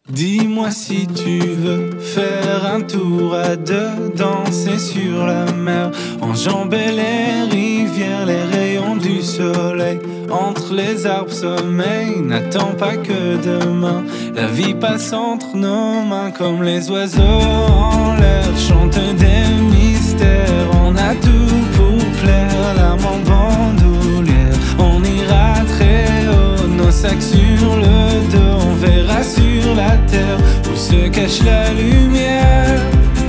Dis-moi si tu veux faire un tour à deux, danser sur la mer, enjamber les rivières, les rayons du soleil. Entre les arbres sommeil, n'attends pas que demain. La vie passe entre nos mains comme les oiseaux en l'air, chantent des mystères. On a tout pour plaire, l'âme en bandoulière. On ira très haut, nos sacs sur le dos. On verra sur la terre où se cache la lumière.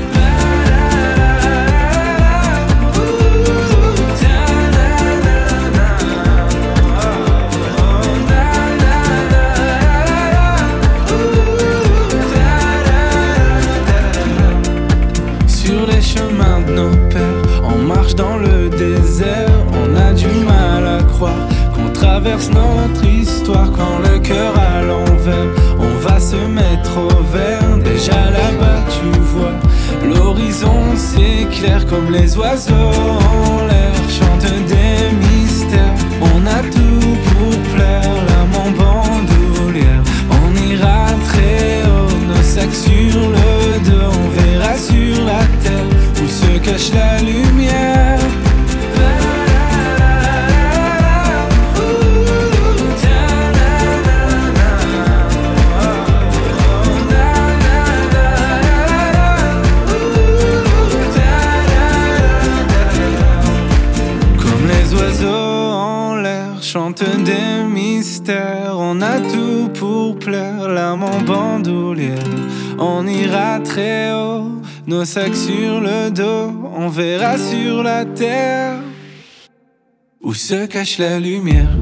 Sur les chemins de nos pères, on marche dans le désert. On a du mal à croire qu'on traverse notre histoire quand le cœur à l'envers. On va se mettre au vert, déjà là-bas tu vois l'horizon s'éclaire comme les oiseaux en l'air, chantent des mystères. On a tout pour plaire, l'âme en bandoulière. On ira très haut, nos sacs sur le dos. On verra sur la terre où se cache la lumière. Chante des mystères, on a tout pour plaire, l'âme en bandoulière. On ira très haut, nos sacs sur le dos. On verra sur la terre où se cache la lumière.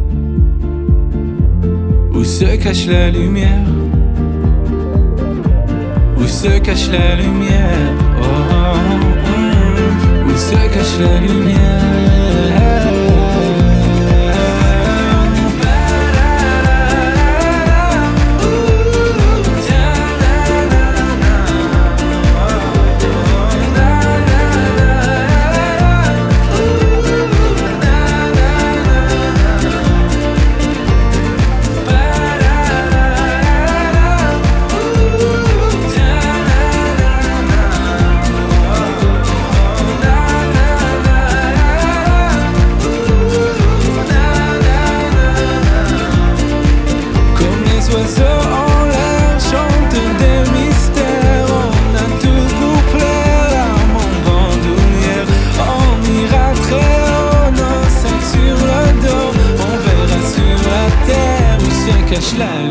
Où se cache la lumière. Où se cache la lumière. Oh, oh, oh. Où se cache la lumière. Cache la